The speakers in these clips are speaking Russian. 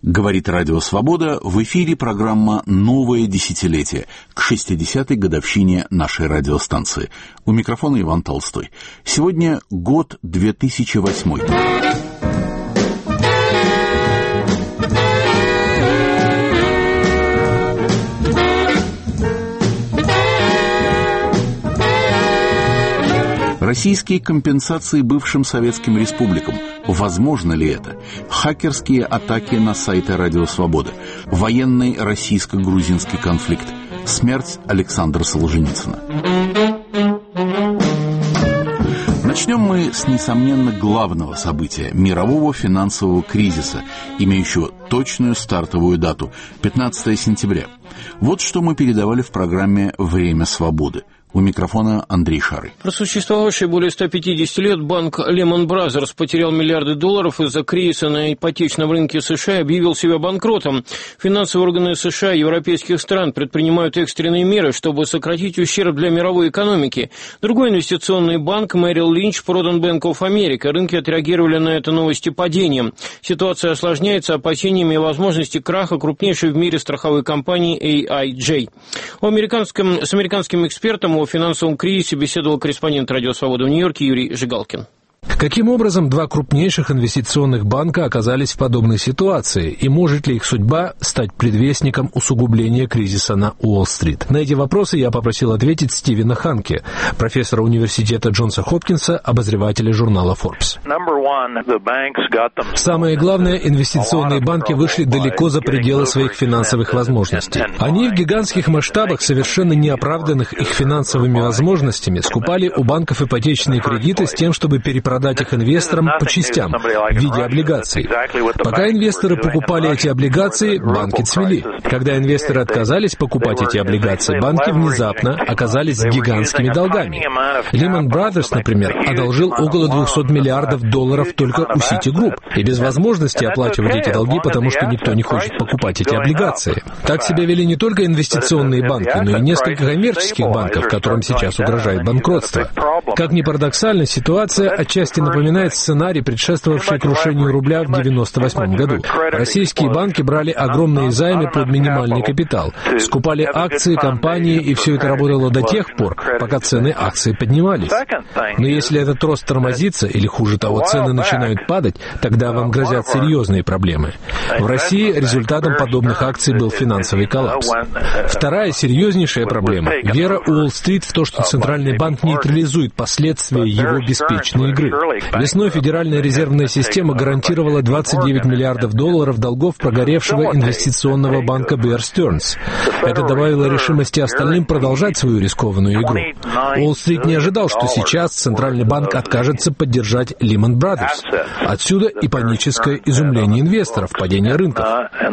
Говорит Радио Свобода, в эфире программа «Новое десятилетие» к 60-й годовщине нашей радиостанции. У микрофона Иван Толстой. Сегодня год 2008. Российские компенсации бывшим советским республикам. Возможно ли это? Хакерские атаки на сайты Радио Свобода. Военный российско-грузинский конфликт. Смерть Александра Солженицына. Начнем мы с, несомненно, главного события – мирового финансового кризиса, имеющего точную стартовую дату – 15 сентября. Вот что мы передавали в программе «Время свободы». У микрофона Андрей Шарый. Просуществовавший более 150 лет банк Lehman Brothers потерял миллиарды долларов из-за кризиса на ипотечном рынке США и объявил себя банкротом. Финансовые органы США и европейских стран предпринимают экстренные меры, чтобы сократить ущерб для мировой экономики. Другой инвестиционный банк Merrill Lynch продан Bank of America. Рынки отреагировали на это новости падением. Ситуация осложняется опасениями возможности краха крупнейшей в мире страховой компании AIG. С американским экспертом о финансовом кризисе беседовал корреспондент Радио Свобода в Нью-Йорке Юрий Жигалкин. Каким образом два крупнейших инвестиционных банка оказались в подобной ситуации, и может ли их судьба стать предвестником усугубления кризиса на Уолл-стрит? На эти вопросы я попросил ответить Стивена Ханке, профессора университета Джонса Хопкинса, обозревателя журнала Forbes. Самое главное, инвестиционные банки вышли далеко за пределы своих финансовых возможностей. Они в гигантских масштабах, совершенно неоправданных их финансовыми возможностями, скупали у банков ипотечные кредиты с тем, чтобы перепродать их инвесторам по частям в виде облигаций. Пока инвесторы покупали эти облигации, банки цвели. Когда инвесторы отказались покупать эти облигации, банки внезапно оказались с гигантскими долгами. Lehman Brothers, например, одолжил около 200 миллиардов долларов только у Citigroup, и без возможности оплачивать эти долги, потому что никто не хочет покупать эти облигации. Так себя вели не только инвестиционные банки, но и несколько коммерческих банков, которым сейчас угрожает банкротство. Как ни парадоксально, ситуация отчасти напоминает сценарий, предшествовавший крушению рубля в 1998 году. Российские банки брали огромные займы под минимальный капитал, скупали акции компании, и все это работало до тех пор, пока цены акций поднимались. Но если этот рост тормозится, или хуже того, цены начинают падать, тогда вам грозят серьезные проблемы. В России результатом подобных акций был финансовый коллапс. Вторая серьезнейшая проблема – вера Уолл-стрит в то, что Центральный банк нейтрализует последствия его беспечной игры. Весной Федеральная резервная система гарантировала 29 миллиардов долларов долгов прогоревшего инвестиционного банка Bear Stearns. Это добавило решимости остальным продолжать свою рискованную игру. Уолл-стрит не ожидал, что сейчас Центральный банк откажется поддержать Lehman Brothers. Отсюда и паническое изумление инвесторов, падение рынков.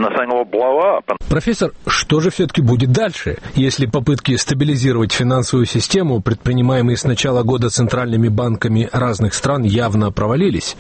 Профессор, что же все-таки будет дальше, если попытки стабилизировать финансовую систему, предпринимаемые с начала года центральными банками разных стран, явно провалились?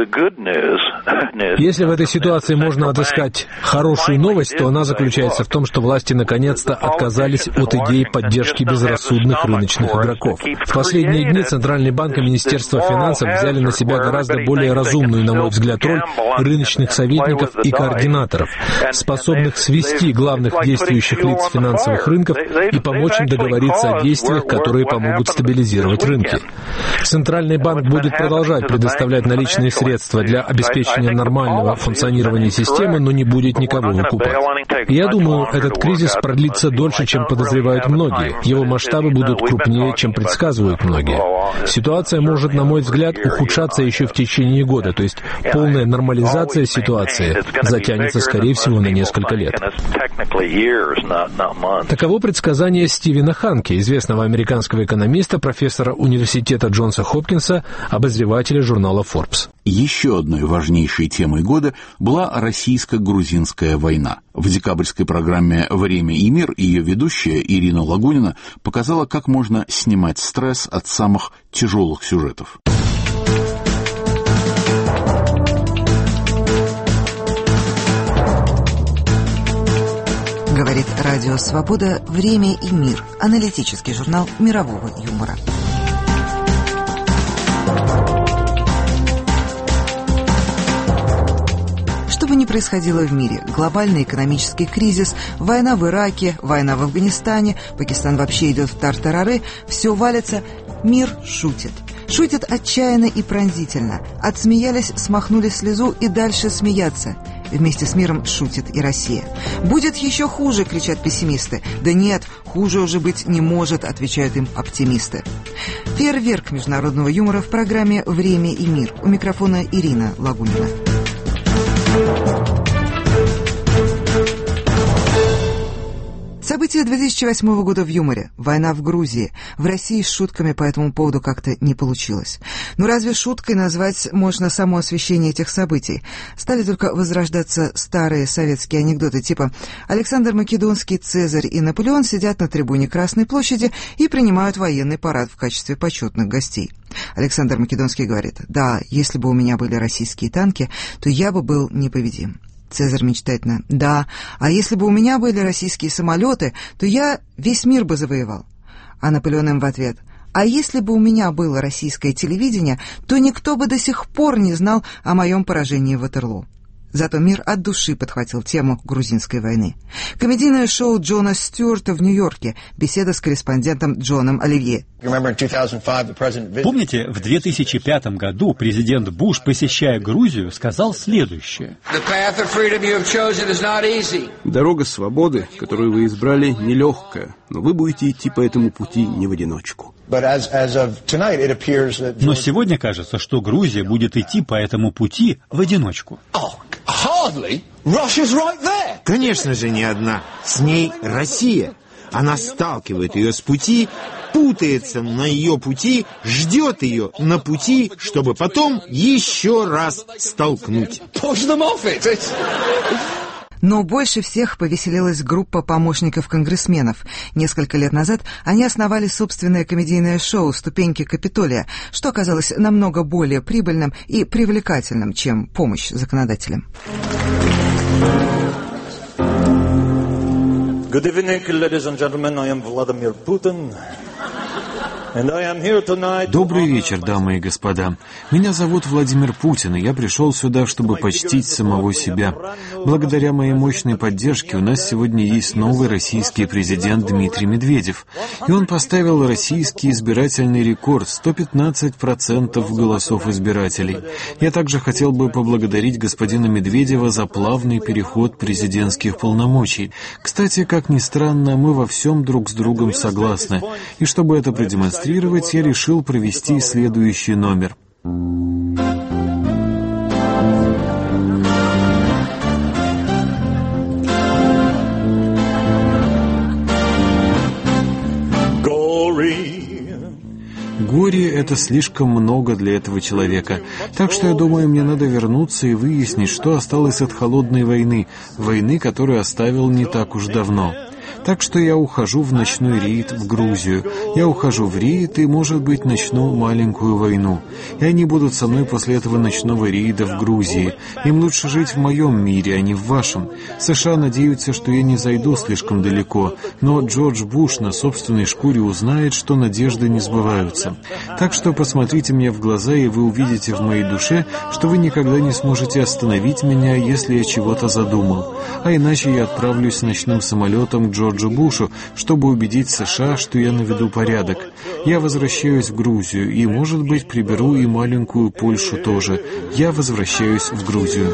Если в этой ситуации можно отыскать хорошую новость, то она заключается в том, что власти наконец-то отказались от идеи поддержки безрассудных рыночных игроков. В последние дни Центральный банк и Министерство финансов взяли на себя гораздо более разумную, на мой взгляд, роль рыночных советников и координаторов, способных свести главных действующих лиц финансовых рынков и помочь им договориться о действиях, которые помогут стабилизировать рынки. Центральный банк будет продолжать предоставлять наличные средства для обеспечения нормального функционирования системы, но не будет никого выкупать. Я думаю, этот кризис продлится дольше, чем подозревают многие. Его масштабы будут крупнее, чем предсказывают многие. Ситуация может, на мой взгляд, ухудшаться еще в течение года, то есть полная нормализация ситуации затянется, скорее всего, на несколько лет. Таково предсказание Стивена Ханке, известного американского экономиста, профессора университета Джонса Хопкинса, обозревателя журнала Forbes. Еще одной важнейшей темой года была российско-грузинская война. В декабрьской программе «Время и мир» ее ведущая Ирина Лагунина показала, как можно снимать стресс от самых тяжелых сюжетов. Говорит Радио Свобода «Время и мир». Аналитический журнал мирового юмора. Чтобы не ни происходило в мире, глобальный экономический кризис, война в Ираке, война в Афганистане, Пакистан вообще идет в тартарары, все валится, мир шутит. Шутит отчаянно и пронзительно. Отсмеялись, смахнули слезу и дальше смеяться. Вместе с миром шутит и Россия. «Будет еще хуже!» — кричат пессимисты. «Да нет, хуже уже быть не может!» — отвечают им оптимисты. Фейерверк международного юмора в программе «Время и мир». У микрофона Ирина Лагунина. События 2008 года в юморе. Война в Грузии. В России с шутками по этому поводу как-то не получилось. Но разве шуткой назвать можно само освещение этих событий? Стали только возрождаться старые советские анекдоты типа «Александр Македонский, Цезарь и Наполеон сидят на трибуне Красной площади и принимают военный парад в качестве почетных гостей». Александр Македонский говорит: «Да, если бы у меня были российские танки, то я бы был непобедим». Цезарь мечтательно: «Да, а если бы у меня были российские самолеты, то я весь мир бы завоевал». А Наполеон им в ответ: «А если бы у меня было российское телевидение, то никто бы до сих пор не знал о моем поражении в Ватерлоо». Зато мир от души подхватил тему грузинской войны. Комедийное шоу Джона Стюарта в Нью-Йорке. Беседа с корреспондентом Джоном Оливье. Помните, в 2005 году президент Буш, посещая Грузию, сказал следующее: «Дорога свободы, которую вы избрали, нелегкая, но вы будете идти по этому пути не в одиночку». Но сегодня кажется, что Грузия будет идти по этому пути в одиночку. Конечно же, не одна. С ней Россия. Она сталкивает ее с пути, путается на ее пути, ждет ее на пути, чтобы потом еще раз столкнуть. Но больше всех повеселилась группа помощников конгрессменов. Несколько лет назад они основали собственное комедийное шоу «Ступеньки Капитолия», что оказалось намного более прибыльным и привлекательным, чем помощь законодателям. Good evening, ladies and gentlemen. I am Vladimir Putin. Добрый вечер, дамы и господа. Меня зовут Владимир Путин, и я пришел сюда, чтобы почтить самого себя. Благодаря моей мощной поддержке у нас сегодня есть новый российский президент Дмитрий Медведев. И он поставил российский избирательный рекорд — 115% голосов избирателей. Я также хотел бы поблагодарить господина Медведева за плавный переход президентских полномочий. Кстати, как ни странно, мы во всем друг с другом согласны. И чтобы это продемонстрировать, я решил провести следующий номер. Горе — это слишком много для этого человека. Так что, я думаю, мне надо вернуться и выяснить, что осталось от холодной войны, войны, которую оставил не так уж давно. Так что я ухожу в ночной рейд в Грузию. Я ухожу в рейд и, может быть, начну маленькую войну. И они будут со мной после этого ночного рейда в Грузии. Им лучше жить в моем мире, а не в вашем. США надеются, что я не зайду слишком далеко, но Джордж Буш на собственной шкуре узнает, что надежды не сбываются. Так что посмотрите мне в глаза, и вы увидите в моей душе, что вы никогда не сможете остановить меня, если я чего-то задумал. А иначе я отправлюсь ночным самолетом к Джорджу Бушу, чтобы убедить США, что я наведу порядок. Я возвращаюсь в Грузию, и, может быть, приберу и маленькую Польшу тоже. Я возвращаюсь в Грузию.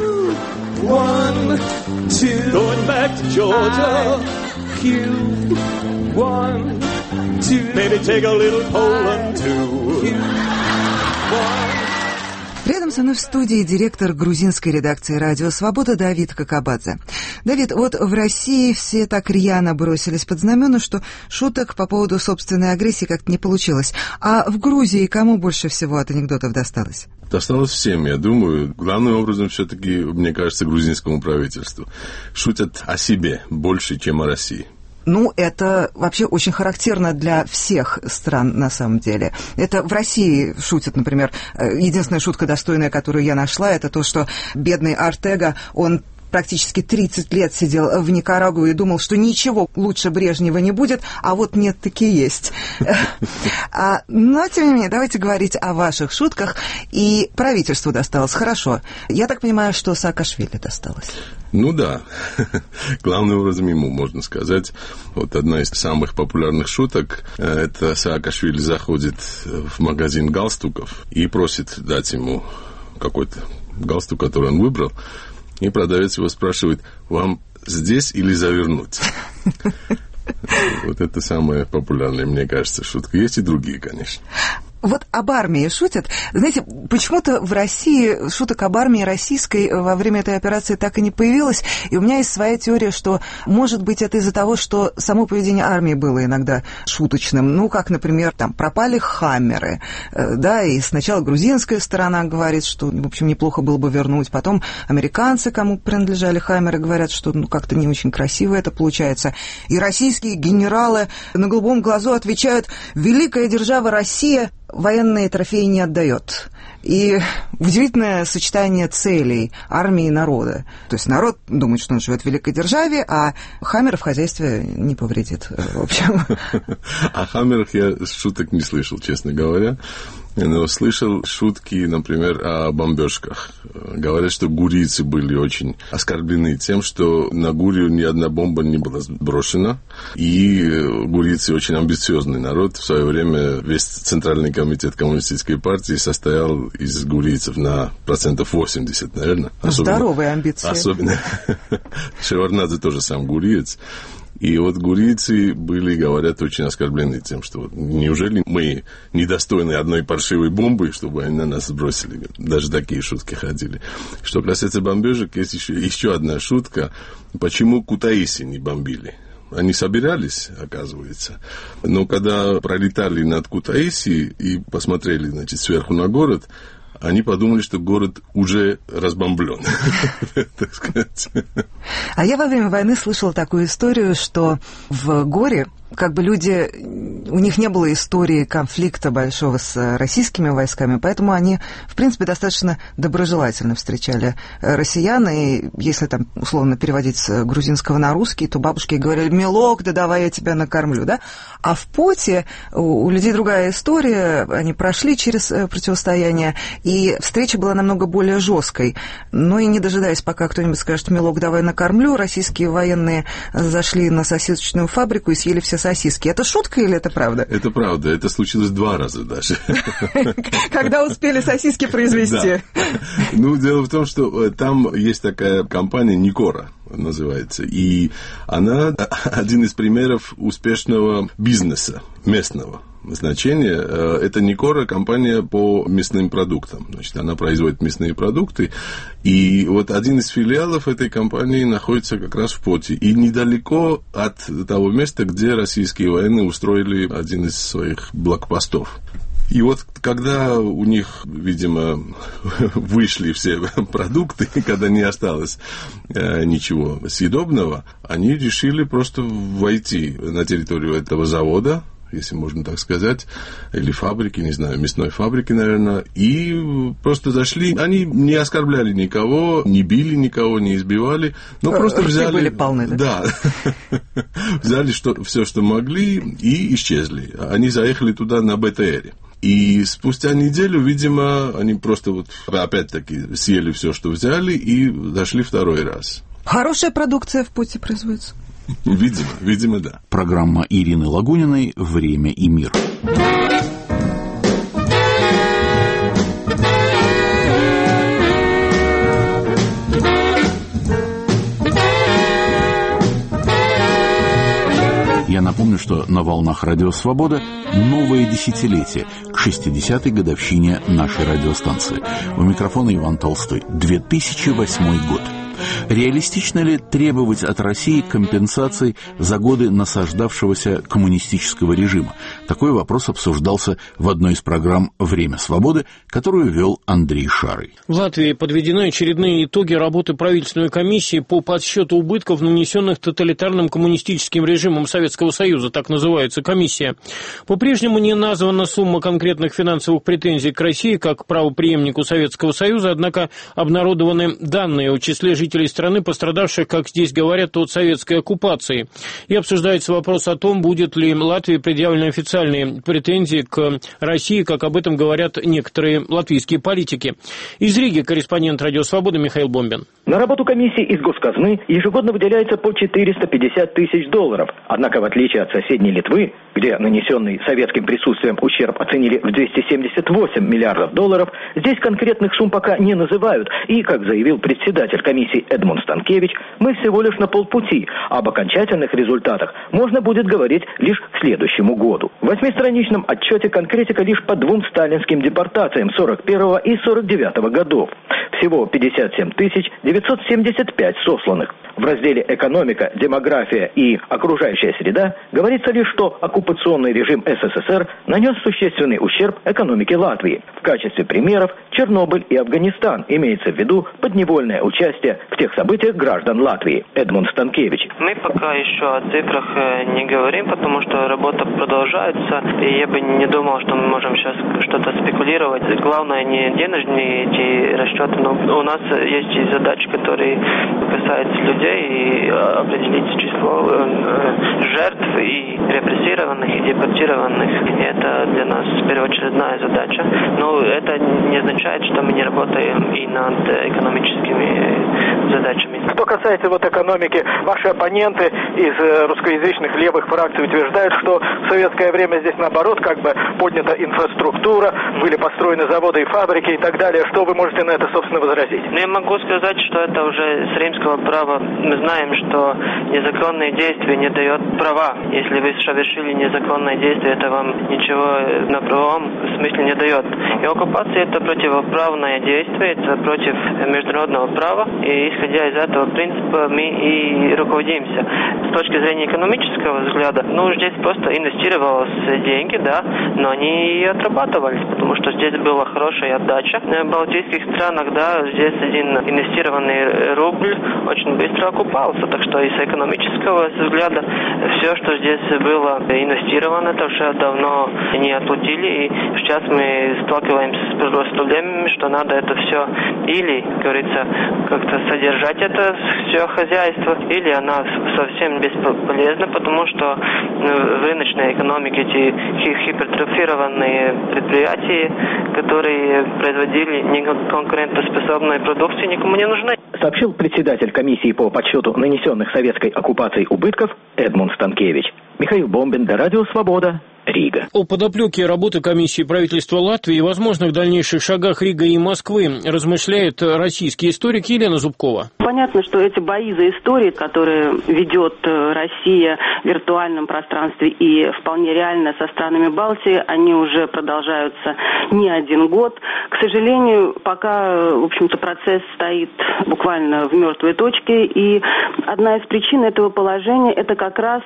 Рядом со мной в студии директор грузинской редакции «Радио Свобода» Давид Какабадзе. Давид, вот в России все так рьяно бросились под знамена, что шуток по поводу собственной агрессии как-то не получилось. А в Грузии кому больше всего от анекдотов досталось? Досталось всем, я думаю. Главным образом, все-таки, мне кажется, грузинскому правительству. Шутят о себе больше, чем о России. Ну, это вообще очень характерно для всех стран, на самом деле. Это в России шутят, например, единственная шутка достойная, которую я нашла, это то, что бедный Ортега, он практически 30 лет сидел в Никарагуа и думал, что ничего лучше Брежнева не будет, а вот нет, таки есть. Но, тем не менее, давайте говорить о ваших шутках. И правительству досталось хорошо. Я так понимаю, что Саакашвили досталось. Ну да, главным образом ему, можно сказать. Вот одна из самых популярных шуток, это Саакашвили заходит в магазин галстуков и просит дать ему какой-то галстук, который он выбрал, и продавец его спрашивает: вам здесь или завернуть? Вот это самая популярная, мне кажется, шутка. Есть и другие, конечно. Вот об армии шутят. Знаете, почему-то в России шуток об армии российской во время этой операции так и не появилось. И у меня есть своя теория, что, может быть, это из-за того, что само поведение армии было иногда шуточным. Ну, как, например, там пропали «Хаммеры», да, и сначала грузинская сторона говорит, что, в общем, неплохо было бы вернуть. Потом американцы, кому принадлежали «Хаммеры», говорят, что как-то не очень красиво это получается. И российские генералы на голубом глазу отвечают: «Великая держава Россия военные трофеи не отдает». И удивительное сочетание целей армии и народа. То есть народ думает, что он живет в великой державе, а «Хаммер» в хозяйстве не повредит. В общем. О «Хаммерах» я шуток не слышал, честно говоря. Но слышал шутки, например, о бомбежках. Говорят, что гурийцы были очень оскорблены тем, что на Гурию ни одна бомба не была сброшена. И гурийцы очень амбициозный народ. В свое время весь Центральный комитет Коммунистической партии состоял из гурийцев на 80%, наверное. Здоровые амбиции. Особенно Шеварднадзе тоже сам гуриец. И вот гурийцы были, говорят, очень оскорблены тем, что вот, неужели мы недостойны одной паршивой бомбы, чтобы они на нас сбросили. Даже такие шутки ходили. Что касается бомбежек, есть еще одна шутка. Почему Кутаиси не бомбили? Они собирались, оказывается. Но когда пролетали над Кутаиси и посмотрели, значит, сверху на город, они подумали, что город уже разбомблен, так сказать. А я во время войны слышала такую историю, что в горе как бы люди, у них не было истории конфликта большого с российскими войсками, поэтому они, в принципе, достаточно доброжелательно встречали россиян, и если там, условно, переводить с грузинского на русский, то бабушки говорили: «Милок, да давай я тебя накормлю», да? А в Поте у людей другая история, они прошли через противостояние, и встреча была намного более жесткой. Но и не дожидаясь, пока кто-нибудь скажет: «Милок, давай накормлю», российские военные зашли на сосисочную фабрику и съели все сосиски. Это шутка или это правда? Это правда. Это случилось 2 раза даже. Когда успели сосиски произвести? Ну, дело в том, что там есть такая компания «Никора», называется. И она один из примеров успешного бизнеса местного значения. Это Никора, компания по мясным продуктам. Значит, она производит мясные продукты. И вот один из филиалов этой компании находится как раз в Поте. И недалеко от того места, где российские военные устроили один из своих блокпостов. И вот когда у них, видимо, вышли все продукты, когда не осталось ничего съедобного, они решили просто войти на территорию этого завода, если можно так сказать, или фабрики, не знаю, мясной фабрики, наверное, и просто зашли. Они не оскорбляли никого, не били никого, не избивали, но просто взяли... были полны, да? Да. Взяли все, что могли, и исчезли. Они заехали туда на БТРе. И спустя неделю, видимо, они просто вот опять-таки съели все, что взяли, и зашли 2-й раз. Хорошая продукция в Поте производится. Видимо, да. Программа Ирины Лагуниной «Время и мир». Я напомню, что на волнах Радио Свобода новое десятилетие к 60-й годовщине нашей радиостанции. У микрофона Иван Толстой. 2008 год. Реалистично ли требовать от России компенсаций за годы насаждавшегося коммунистического режима? Такой вопрос обсуждался в одной из программ «Время свободы», которую вел Андрей Шарый. В Латвии подведены очередные итоги работы правительственной комиссии по подсчету убытков, нанесенных тоталитарным коммунистическим режимом Советского Союза, так называется комиссия. По-прежнему не названа сумма конкретных финансовых претензий к России как к правопреемнику Советского Союза, однако обнародованы данные о числе жителей жителей страны, пострадавших, как здесь говорят, от советской оккупации. И обсуждается вопрос о том, будет ли Латвии предъявлены официальные претензии к России, как об этом говорят некоторые латвийские политики. Из Риги корреспондент «Радио Свобода» Михаил Бомбин. На работу комиссии из госказны ежегодно выделяется по 450 тысяч долларов. Однако, в отличие от соседней Литвы, где нанесенный советским присутствием ущерб оценили в 278 миллиардов долларов, здесь конкретных сумм пока не называют. И, как заявил председатель комиссии Эдмунд Станкевич, мы всего лишь на полпути. Об окончательных результатах можно будет говорить лишь к следующему году. В 8-страничном отчете конкретика лишь по 2 сталинским депортациям 41 и 49 годов. Всего 57 975 сосланных. В разделе «Экономика, демография и окружающая среда» говорится лишь, что оккупационный режим СССР нанес существенный ущерб экономике Латвии. В качестве примеров Чернобыль и Афганистан, имеется в виду подневольное участие в тех событиях граждан Латвии. Эдмунд Станкевич. Мы пока еще о цифрах не говорим, потому что работа продолжается, и я бы не думал, что мы можем сейчас что-то спекулировать. Главное не денежные эти расчеты, но у нас есть и задачи, которые касаются людей, и определить число жертв и репрессированных, и депортированных. Это для нас первоочередная задача. Но это не означает, что мы не работаем и над экономическими задачами. Что касается экономики, ваши оппоненты из русскоязычных левых фракций утверждают, что в советское время здесь наоборот поднята инфраструктура, были построены заводы и фабрики и так далее. Что вы можете на это, собственно, возразить? Я могу сказать, что это уже с римского права. Мы знаем, что незаконные действия не дают права. Если вы совершили незаконное действие, это вам ничего на правом смысле не дает. И оккупация – это противоправное действие, это против международного права. И исходя из этого принципа мы и руководимся. С точки зрения экономического взгляда, здесь просто инвестировалось деньги, да, но они и отрабатывались, потому что здесь была хорошая отдача. В балтийских странах, да, здесь один инвестированный рубль очень быстро окупался, так что и с экономического взгляда все, что здесь было инвестировано, это уже давно не отплатили, и сейчас мы сталкиваемся с проблемами, что надо это все или, говорится, как-то содержать это все хозяйство, или она совсем бесполезна, потому что в рыночной экономике эти гипертрофированные предприятия, которые производили неконкурентоспособную продукцию, никому не нужны. Сообщил председатель комиссии по подсчету нанесенных советской оккупацией убытков Эдмунд Станкевич. Михаил Бомбин, для «Радио Свобода», Рига. О подоплеке работы комиссии правительства Латвии и возможных дальнейших шагах Риги и Москвы размышляет российский историк Елена Зубкова. Понятно, что эти бои за историю, которые ведет Россия в виртуальном пространстве и вполне реально со странами Балтии, они уже продолжаются не один год. К сожалению, пока, в общем-то, процесс стоит буквально в мертвой точке, и одна из причин этого положения – это как раз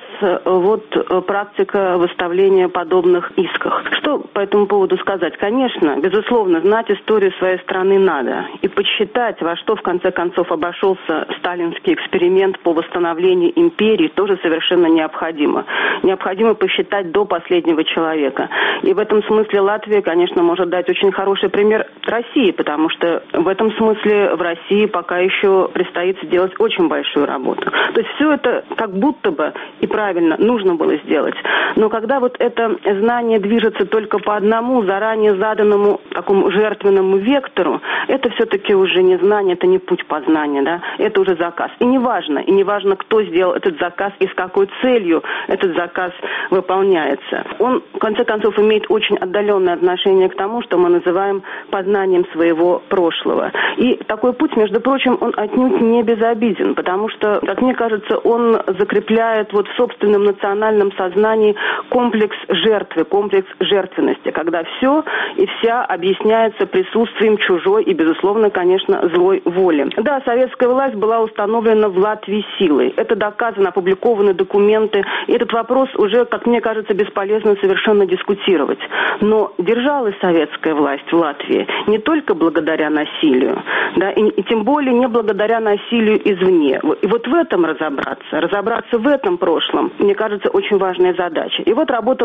практика выставления подобных исках. Что по этому поводу сказать? Конечно, безусловно, знать историю своей страны надо. И подсчитать, во что в конце концов обошелся сталинский эксперимент по восстановлению империи, тоже совершенно необходимо. Необходимо посчитать до последнего человека. И в этом смысле Латвия, конечно, может дать очень хороший пример России, потому что в этом смысле в России пока еще предстоит сделать очень большую работу. То есть все это как будто бы и правильно нужно было сделать. Но когда это знание движется только по одному заранее заданному такому жертвенному вектору, это все-таки уже не знание, это не путь познания, да? Это уже заказ. И не важно, кто сделал этот заказ и с какой целью этот заказ выполняется. Он, в конце концов, имеет очень отдаленное отношение к тому, что мы называем познанием своего прошлого. И такой путь, между прочим, он отнюдь не безобиден, потому что, как мне кажется, он закрепляет в собственном национальном сознании комплекс жертвы, комплекс жертвенности, когда все и вся объясняется присутствием чужой и, безусловно, конечно, злой воли. Да, советская власть была установлена в Латвии силой. Это доказано, опубликованы документы. И этот вопрос уже, как мне кажется, бесполезно совершенно дискутировать. Но держалась советская власть в Латвии не только благодаря насилию, да, и тем более не благодаря насилию извне. И в этом разобраться в этом прошлом, мне кажется, очень важная задача. И работала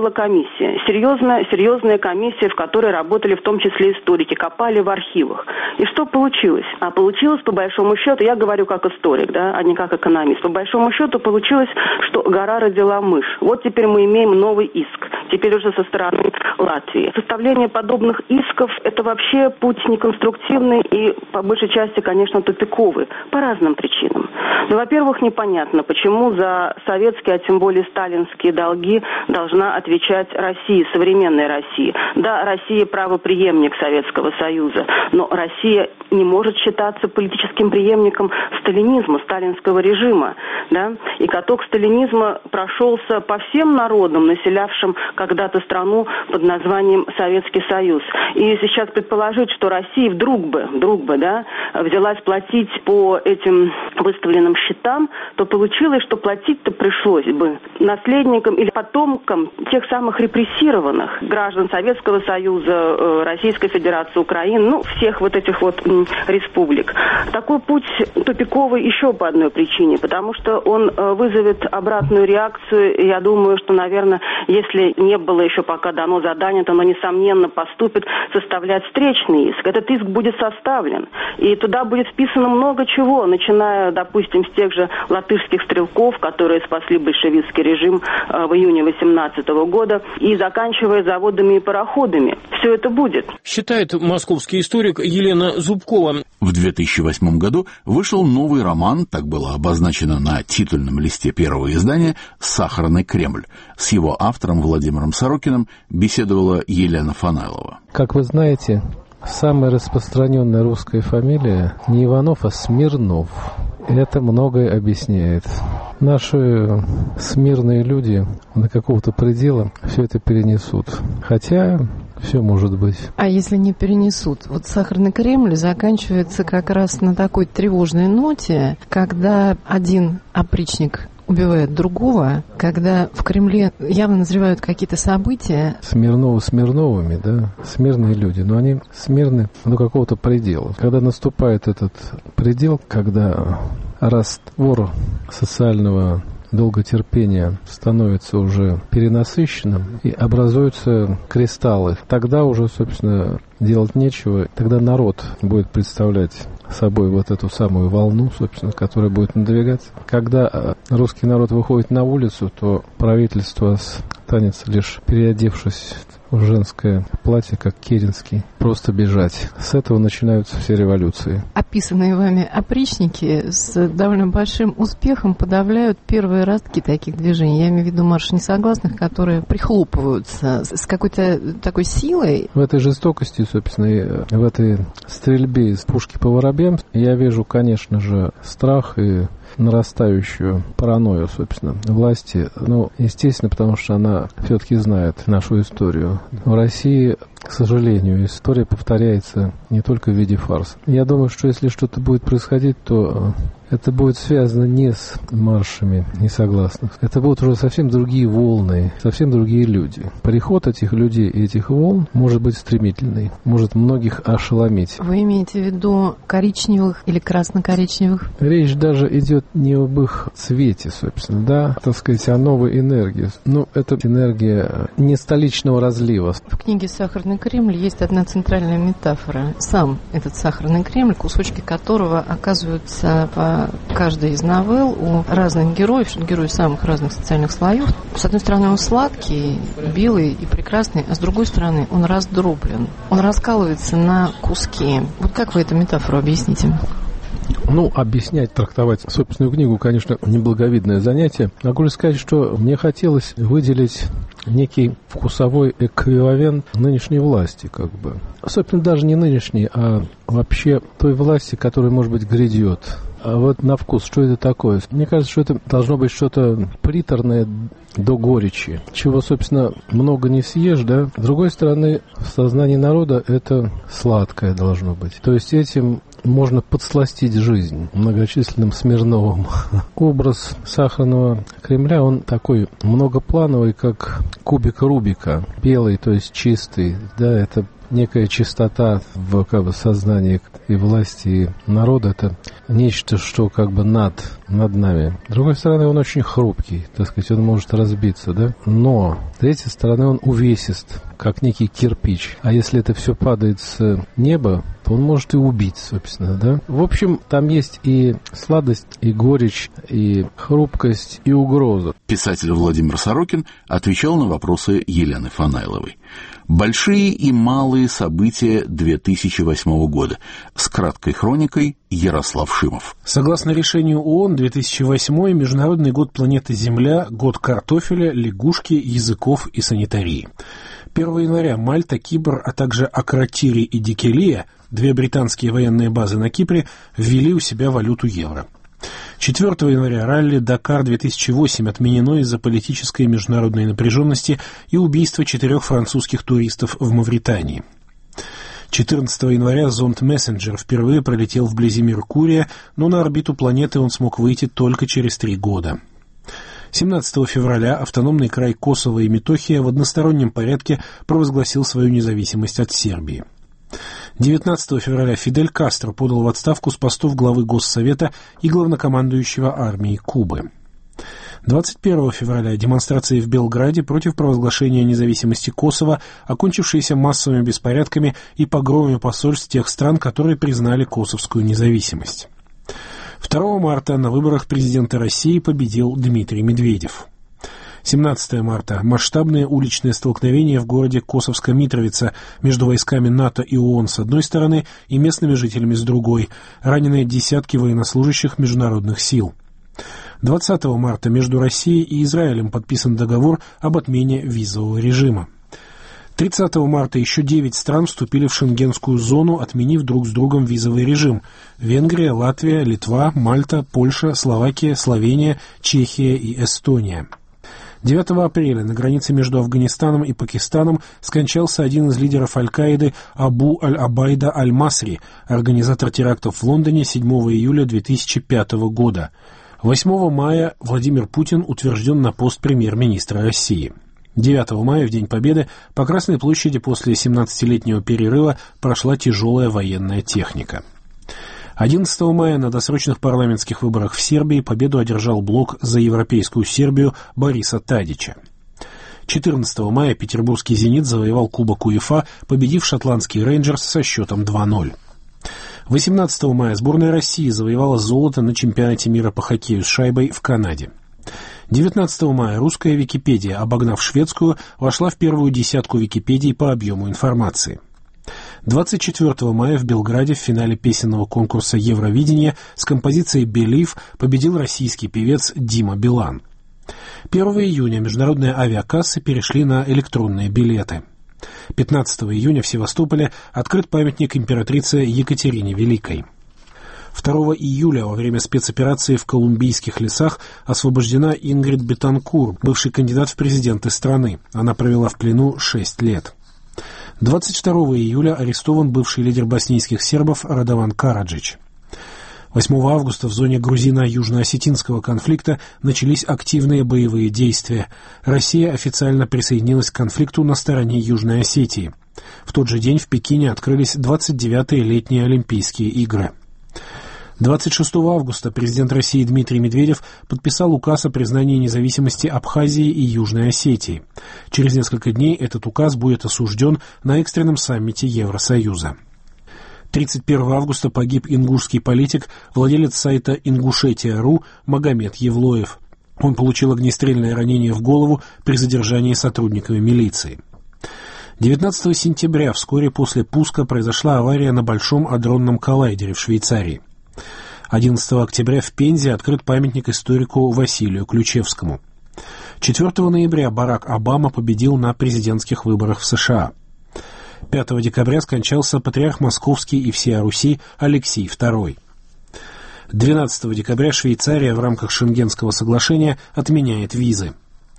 работала комиссия, серьезная комиссия, в которой работали в том числе историки, копали в архивах. И что получилось? А получилось, по большому счету, я говорю как историк, да, а не как экономист, по большому счету получилось, что гора родила мышь. Вот теперь мы имеем новый иск, теперь уже со стороны Латвии. Составление подобных исков – это вообще путь неконструктивный и, по большей части, конечно, тупиковый, по разным причинам. Ну, во-первых, непонятно, почему за советские, а тем более сталинские долги должна отвечать Россия, современная Россия. Да, Россия правопреемник Советского Союза, но Россия не может считаться политическим преемником сталинизма, сталинского режима. Да? И каток сталинизма прошелся по всем народам, населявшим когда-то страну под названием Советский Союз. И сейчас предположить, что Россия вдруг бы, да, взялась платить по этим выставленным счетам, то получилось, что платить-то пришлось бы наследникам или потомкам тех самых репрессированных граждан Советского Союза, Российской Федерации, Украины, всех вот этих вот республик. Такой путь тупиковый еще по одной причине, потому что он вызовет обратную реакцию. Я думаю, что, наверное, если не было еще пока дано задание, то оно, несомненно, поступит составлять встречный иск. Этот иск будет составлен, и туда будет вписано много чего, начиная, допустим, с тех же латышских стрелков, которые спасли большевистский режим в июне 18 года, и заканчивая заводами и пароходами. Все это будет. Считает московский историк Елена Зубкова. В 2008 году вышел новый роман, так было обозначено на титульном листе первого издания, «Сахарный Кремль». С его автором Владимиром Сорокиным беседовала Елена Фанайлова. Как вы знаете, самая распространенная русская фамилия не Иванов, а Смирнов. Это многое объясняет. Наши смирные люди до какого-то предела все это перенесут. Хотя все может быть. А если не перенесут? Вот «Сахарный Кремль» заканчивается как раз на такой тревожной ноте, когда один опричник убивает другого, когда в Кремле явно назревают какие-то события. Смирновы Смирновыми, да, смирные люди, но они смирны до какого-то предела. Когда наступает этот предел, когда раствор социального долготерпения становится уже перенасыщенным и образуются кристаллы, тогда уже, собственно, делать нечего. Тогда народ будет представлять собой вот эту самую волну, собственно, которая будет надвигаться. Когда русский народ выходит на улицу, то правительство останется лишь переодевшись в женское платье, как Керенский, просто бежать. С этого начинаются все революции. Описанные вами опричники с довольно большим успехом подавляют первые ростки таких движений. Я имею в виду марш несогласных, которые прихлопываются с какой-то такой силой. В этой жестокости, собственно, и в этой стрельбе из пушки по воробьям я вижу, конечно же, страх и нарастающую паранойю, собственно, власти. Ну, естественно, потому что она все-таки знает нашу историю. В России, к сожалению, история повторяется не только в виде фарса. Я думаю, что если что-то будет происходить, то это будет связано не с маршами несогласных. Это будут уже совсем другие волны, совсем другие люди. Переход этих людей и этих волн может быть стремительный, может многих ошеломить. Вы имеете в виду коричневых или красно-коричневых? Речь даже идет не об их цвете, собственно, да, так сказать, о новой энергии. Но это энергия не столичного разлива. В книге «Сахарный Кремль» есть одна центральная метафора. Сам этот Сахарный Кремль, кусочки которого оказываются по каждой из новелл у разных героев, герои самых разных социальных слоев. С одной стороны, он сладкий, белый и прекрасный, а с другой стороны, он раздроблен. Он раскалывается на куски. Вот как вы эту метафору объясните? Ну, объяснять, трактовать собственную книгу, конечно, неблаговидное занятие. Могу лишь сказать, что мне хотелось выделить некий вкусовой эквивалент нынешней власти, как бы. Собственно, даже не нынешней, а вообще той власти, которая, может быть, грядет. А вот на вкус, что это такое? Мне кажется, что это должно быть что-то приторное до горечи, чего, собственно, много не съешь, да? С другой стороны, в сознании народа это сладкое должно быть. То есть этим можно подсластить жизнь многочисленным Смирновым. Образ Сахарного Кремля, он такой многоплановый, как кубик Рубика. Белый, то есть чистый, да, это некая чистота в сознании и власти, и народа. Это нечто, что над нами. С другой стороны, он очень хрупкий, он может разбиться, да? Но, с третьей стороны, он увесист, как некий кирпич. А если это все падает с неба, то он может и убить, собственно, да? В общем, там есть и сладость, и горечь, и хрупкость, и угроза. Писатель Владимир Сорокин отвечал на вопросы Елены Фанайловой. Большие и малые события 2008 года. С краткой хроникой Ярослав Шимов. Согласно решению ООН, 2008 Международный год планеты Земля, год картофеля, лягушки, языков и санитарии. 1 января Мальта, Кипр, а также Акротири и Дикелия, 2 британские военные базы на Кипре, ввели у себя валюту евро. 4 января ралли Дакар-2008 отменено из-за политической и международной напряженности и убийства 4 французских туристов в Мавритании. 14 января зонд Мессенджер впервые пролетел вблизи Меркурия, но на орбиту планеты он смог выйти только через 3 года. 17 февраля автономный край Косово и Метохия в одностороннем порядке провозгласил свою независимость от Сербии. 19 февраля Фидель Кастро подал в отставку с постов главы Госсовета и главнокомандующего армией Кубы. 21 февраля демонстрации в Белграде против провозглашения независимости Косово, окончившиеся массовыми беспорядками и погромами посольств тех стран, которые признали косовскую независимость. 2 марта на выборах президента России победил Дмитрий Медведев. 17 марта. Масштабные уличные столкновения в городе Косовска-Митровица между войсками НАТО и ООН с одной стороны и местными жителями с другой. Ранены десятки военнослужащих международных сил. 20 марта между Россией и Израилем подписан договор об отмене визового режима. 30 марта еще 9 стран вступили в Шенгенскую зону, отменив друг с другом визовый режим. Венгрия, Латвия, Литва, Мальта, Польша, Словакия, Словения, Чехия и Эстония. 9 апреля на границе между Афганистаном и Пакистаном скончался один из лидеров Аль-Каиды Абу Аль-Абайда Аль-Масри, организатор терактов в Лондоне 7 июля 2005 года. 8 мая Владимир Путин утвержден на пост премьер-министра России. 9 мая, в День Победы, по Красной площади после 17-летнего перерыва прошла тяжелая военная техника. 11 мая на досрочных парламентских выборах в Сербии победу одержал блок «За европейскую Сербию» Бориса Тадича. 14 мая петербургский «Зенит» завоевал Кубок УЕФА, победив шотландский «Рейнджерс» со счетом 2-0. 18 мая сборная России завоевала золото на чемпионате мира по хоккею с шайбой в Канаде. 19 мая русская Википедия, обогнав шведскую, вошла в первую десятку Википедий по объему информации. 24 мая в Белграде в финале песенного конкурса Евровидения с композицией «Believe» победил российский певец Дима Билан. 1 июня международные авиакассы перешли на электронные билеты. 15 июня в Севастополе открыт памятник императрице Екатерине Великой. 2 июля во время спецоперации в колумбийских лесах освобождена Ингрид Бетанкур, бывший кандидат в президенты страны. Она провела в плену 6 лет. 22 июля арестован бывший лидер боснийских сербов Радован Караджич. 8 августа в зоне грузино-южно-осетинского конфликта начались активные боевые действия. Россия официально присоединилась к конфликту на стороне Южной Осетии. В тот же день в Пекине открылись 29-е летние Олимпийские игры. 26 августа президент России Дмитрий Медведев подписал указ о признании независимости Абхазии и Южной Осетии. Через несколько дней этот указ будет осужден на экстренном саммите Евросоюза. 31 августа погиб ингушский политик, владелец сайта Ингушетия.ру Магомед Евлоев. Он получил огнестрельное ранение в голову при задержании сотрудниками милиции. 19 сентября, вскоре после пуска, произошла авария на Большом адронном коллайдере в Швейцарии. 11 октября в Пензе открыт памятник историку Василию Ключевскому. 4 ноября Барак Обама победил на президентских выборах в США. 5 декабря скончался патриарх Московский и всея Руси Алексей II. 12 декабря Швейцария в рамках Шенгенского соглашения отменяет визы.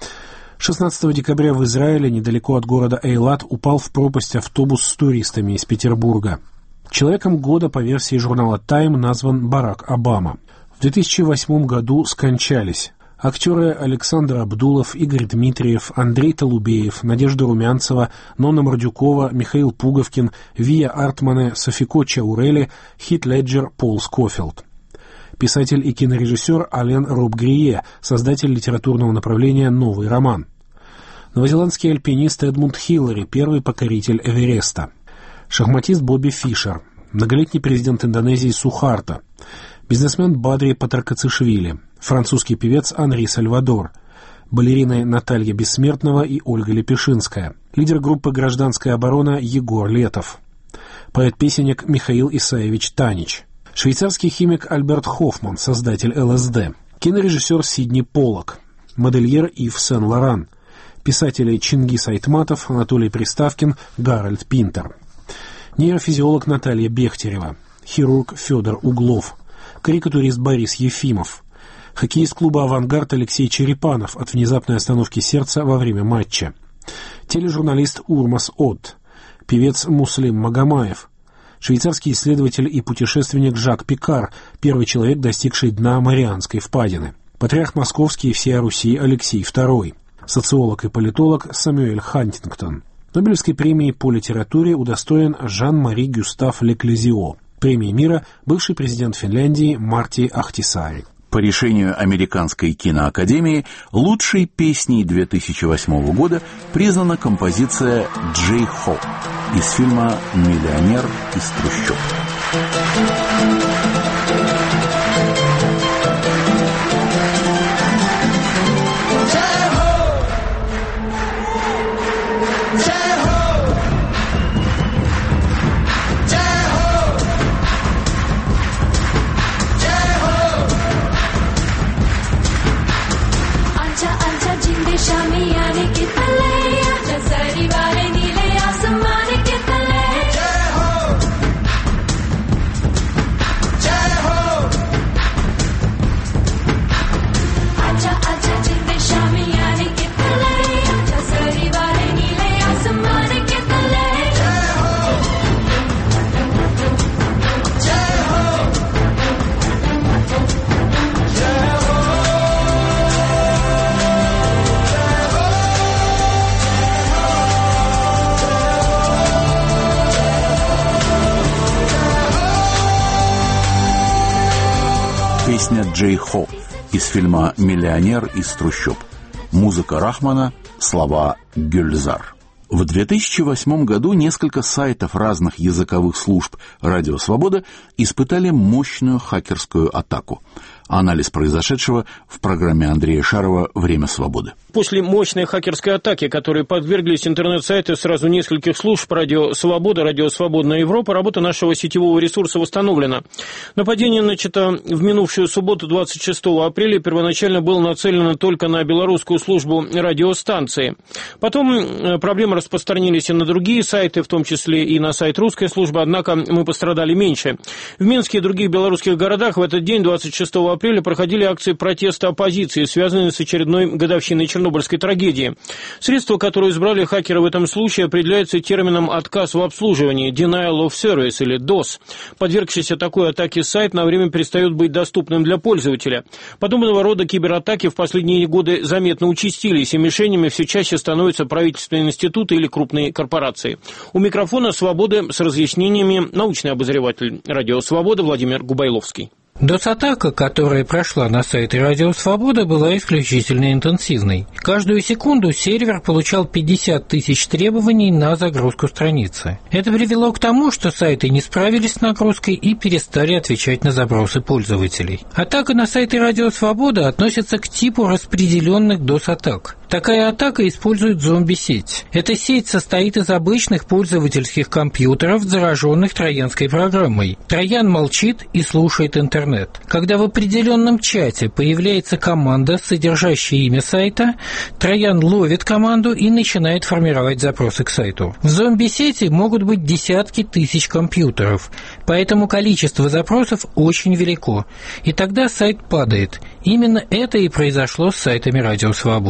16 декабря в Израиле, недалеко от города Эйлат, упал в пропасть автобус с туристами из Петербурга. Человеком года по версии журнала Time назван Барак Обама. В 2008 году скончались Актеры Александр Абдулов, Игорь Дмитриев, Андрей Толубеев, Надежда Румянцева, Нонна Мордюкова, Михаил Пуговкин, Вия Артмане, Софико Чаурели, Хит Леджер, Пол Скофилд. Писатель и кинорежиссер Ален Робгрие, создатель литературного направления «Новый роман». Новозеландский альпинист Эдмунд Хиллари, первый покоритель Эвереста. Шахматист Бобби Фишер, многолетний президент Индонезии Сухарто, бизнесмен Бадри Патаркацишвили, французский певец Анри Сальвадор, балерины Наталья Бессмертного и Ольга Лепешинская, лидер группы «Гражданская оборона» Егор Летов, поэт-песенник Михаил Исаевич Танич, швейцарский химик Альберт Хоффман, создатель ЛСД, кинорежиссер Сидни Поллак, модельер Ив Сен-Лоран, писатели Чингис Айтматов, Анатолий Приставкин, Гарольд Пинтер, нейрофизиолог Наталья Бехтерева, хирург Федор Углов, карикатурист Борис Ефимов, хоккеист клуба «Авангард» Алексей Черепанов от внезапной остановки сердца во время матча, тележурналист Урмас Отт, певец Муслим Магомаев, швейцарский исследователь и путешественник Жак Пикар, первый человек, достигший дна Марианской впадины, патриарх Московский и всея Руси Алексей II, социолог и политолог Сэмюэль Хантингтон. Нобелевской премией по литературе удостоен Жан-Мари Гюстав Леклезио. Премия мира бывший президент Финляндии Марти Ахтисари. По решению Американской киноакадемии лучшей песней 2008 года признана композиция «Джей Хо» из фильма «Миллионер из трущоб». Песня «Джей Хо» из фильма «Миллионер из трущоб». Музыка Рахмана, слова Гюльзар. В 2008 году несколько сайтов разных языковых служб «Радио Свобода» испытали мощную хакерскую атаку. Анализ произошедшего в программе Андрея Шарова «Время свободы». После мощной хакерской атаки, которой подверглись интернет-сайты сразу нескольких служб «Радио Свобода», «Радио Свободная Европа», работа нашего сетевого ресурса восстановлена. Нападение, начато в минувшую субботу, 26 апреля, первоначально было нацелено только на белорусскую службу радиостанции. Потом проблемы распространились и на другие сайты, в том числе и на сайт русской службы, однако мы пострадали меньше. В Минске и других белорусских городах в этот день, 26 апреля, проходили акции протеста оппозиции, связанные с очередной годовщиной чернобыльской трагедии. Средства, которые избрали хакеры в этом случае, определяются термином «отказ в обслуживании» (Denial of Service) или DOS. Подвергшийся такой атаке сайт на время перестает быть доступным для пользователя. Подобного рода кибератаки в последние годы заметно участились, и мишенями все чаще становятся правительственные институты или крупные корпорации. У микрофона «Свободы» с разъяснениями научный обозреватель «Радио Свобода» Владимир Губайловский. DOS-атака, которая прошла на сайте «Радио Свобода», была исключительно интенсивной. Каждую секунду сервер получал 50 тысяч требований на загрузку страницы. Это привело к тому, что сайты не справились с нагрузкой и перестали отвечать на запросы пользователей. Атака на сайты «Радио Свобода» относится к типу распределенных DOS-атак. Такая атака использует зомби-сеть. Эта сеть состоит из обычных пользовательских компьютеров, зараженных троянской программой. Троян молчит и слушает интернет. Когда в определенном чате появляется команда, содержащая имя сайта, Троян ловит команду и начинает формировать запросы к сайту. В зомби-сети могут быть десятки тысяч компьютеров, поэтому количество запросов очень велико, и тогда сайт падает. Именно это и произошло с сайтами «Радио Свобода». С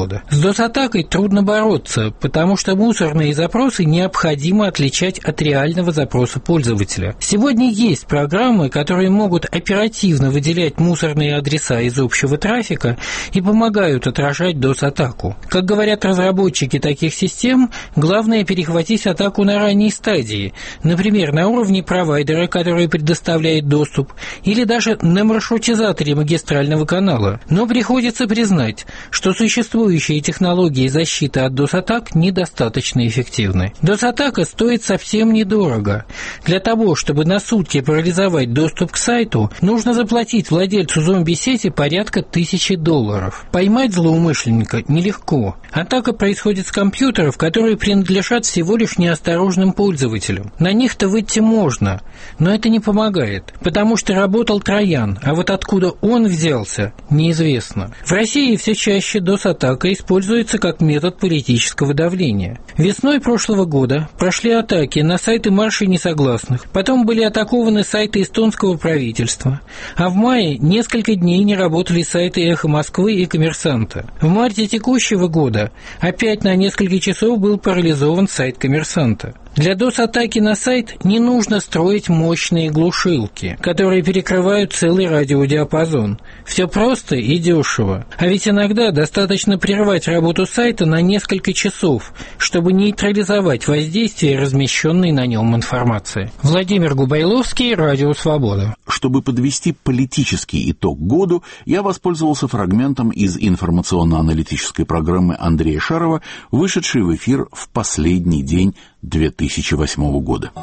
DOS-атакой трудно бороться, потому что мусорные запросы необходимо отличать от реального запроса пользователя. Сегодня есть программы, которые могут оперативно выделять мусорные адреса из общего трафика и помогают отражать DOS-атаку. Как говорят разработчики таких систем, главное перехватить атаку на ранней стадии, например, на уровне провайдера, который предоставляет доступ, или даже на маршрутизаторе магистрального канала. Но приходится признать, что существующие технологии защиты от DOS-атак недостаточно эффективны. DOS-атака стоит совсем недорого. Для того, чтобы на сутки парализовать доступ к сайту, нужно заплатить владельцу зомби-сети порядка $1000. Поймать злоумышленника нелегко. Атака происходит с компьютеров, которые принадлежат всего лишь неосторожным пользователям. На них-то выйти можно, но это не помогает, потому что работал троян, а вот откуда он взялся, неизвестно. В России все чаще DOS-атака используется как метод политического давления. Весной прошлого года прошли атаки на сайты маршей несогласных, потом были атакованы сайты эстонского правительства, а в мае несколько дней не работали сайты «Эхо Москвы» и «Коммерсанта». В марте текущего года опять на несколько часов был парализован сайт «Коммерсанта». Для DOS-атаки на сайт не нужно строить мощные глушилки, которые перекрывают целый радиодиапазон. Все просто и дешево. А ведь иногда достаточно прервать работу сайта на несколько часов, чтобы нейтрализовать воздействие размещенной на нем информации. Владимир Губайловский, Радио Свобода. Чтобы подвести политический итог году, я воспользовался фрагментом из информационно-аналитической программы Андрея Шарова, вышедшей в эфир в последний день 2008 года.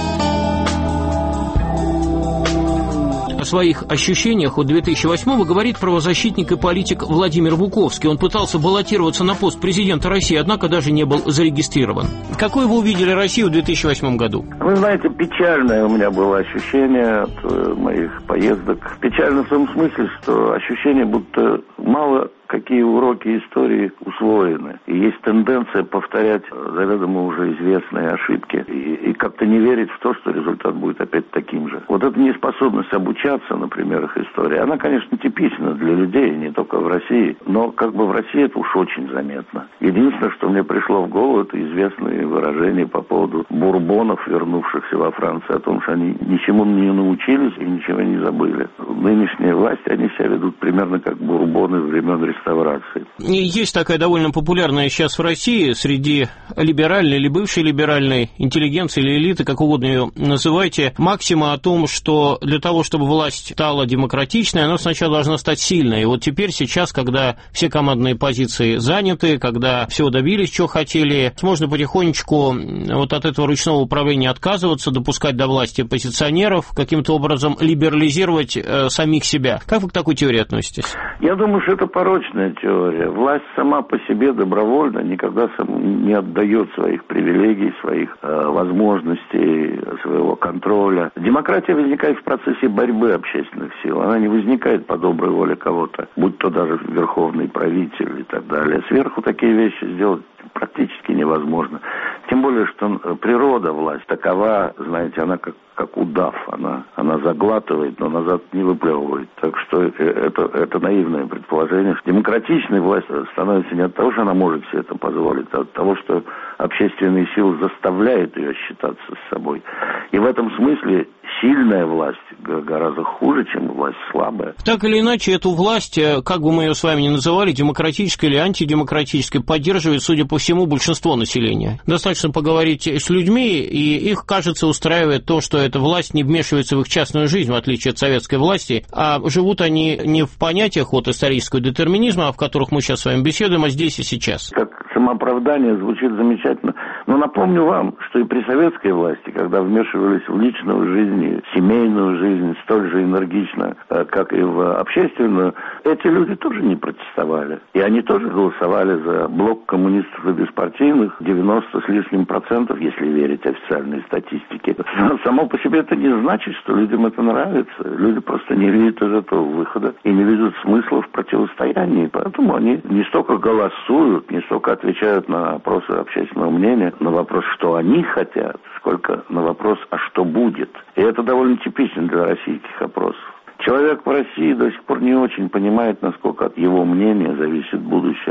О своих ощущениях от 2008-го говорит правозащитник и политик Владимир Буковский. Он пытался баллотироваться на пост президента России, однако даже не был зарегистрирован. Какой вы увидели Россию в 2008 году? Вы знаете, печальное у меня было ощущение от моих поездок. Печально в том смысле, что ощущение, будто мало какие уроки истории усвоены. И есть тенденция повторять заведомо уже известные ошибки. И как-то не верить в то, что результат будет опять таким же. Вот эта неспособность обучаться на примерах истории, она, конечно, типична для людей, не только в России, но как бы в России это уж очень заметно. Единственное, что мне пришло в голову, это известные выражения по поводу бурбонов, вернувшихся во Францию, о том, что они ничему не научились и ничего не забыли. Нынешние власти, они себя ведут примерно как бурбоны времен реставрации. Есть такая довольно популярная сейчас в России среди либеральной или бывшей либеральной интеллигенции или элиты, как угодно ее называйте, максима о том, что для того, чтобы власть стала демократичной, она сначала должна стать сильной. И вот теперь, сейчас, когда все командные позиции заняты, когда всего добились, чего хотели, можно потихонечку вот от этого ручного управления отказываться, допускать до власти оппозиционеров, каким-то образом либерализировать самих себя. Как вы к такой теории относитесь? Я думаю, что это порочная теория. Власть сама по себе добровольно никогда не отдает своих привилегий, своих возможностей, своего контроля. Демократия возникает в процессе борьбы общественных сил. Она не возникает по доброй воле кого-то, будь то даже верховный правитель и так далее. Сверху такие вещи сделать практически невозможно. Тем более, что природа власть такова, знаете, она как удав. Она заглатывает, но назад не выплевывает. Так что это наивное предположение. Демократичной власть становится не от того, что она может себе это позволить, а от того, что общественные силы заставляют ее считаться с собой. И в этом смысле сильная власть гораздо хуже, чем власть слабая. Так или иначе, эту власть, как бы мы ее с вами ни называли, демократической или антидемократической, поддерживает, судя по всему, большинство населения. Достаточно поговорить с людьми, и их, кажется, устраивает то, что эта власть не вмешивается в их частную жизнь, в отличие от советской власти, а живут они не в понятиях от исторического детерминизма, в которых мы сейчас с вами беседуем, а здесь и сейчас. Как самооправдание звучит замечательно. Но напомню вам, что и при советской власти, когда вмешивались в личную жизнь, семейную жизнь столь же энергично, как и в общественную, эти люди тоже не протестовали. И они тоже голосовали за блок коммунистов и беспартийных, 90 с лишним %, если верить официальной статистике. Само по себе это не значит, что людям это нравится. Люди просто не видят из этого выхода и не видят смысла в противостоянии. Поэтому они не столько голосуют, не столько отвечают на опросы общественного мнения, на вопрос, что они хотят, сколько на вопрос, а что будет. И это довольно типично для российских опросов. Человек в России до сих пор не очень понимает, насколько от его мнения зависит будущее.